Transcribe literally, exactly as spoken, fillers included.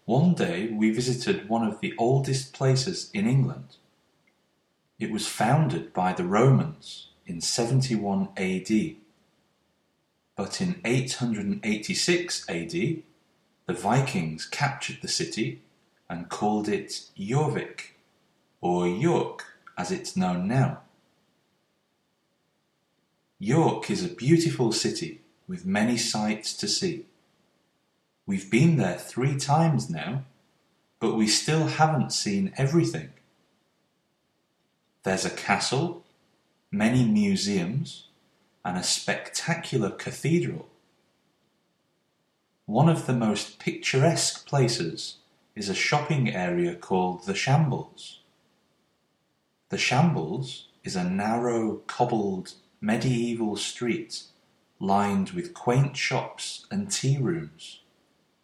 One day we visited one of the oldest places in England. It was founded by the Romans in seventy-one A D. But in eight hundred eighty-six A D, the Vikings captured the city and called it Jorvik, or York as it's known now. York is a beautiful city with many sights to see. We've been there three times now, but we still haven't seen everything. There's a castle, many museums, and a spectacular cathedral. One of the most picturesque places is a shopping area called the Shambles. The Shambles is a narrow, cobbled, medieval street lined with quaint shops and tea rooms.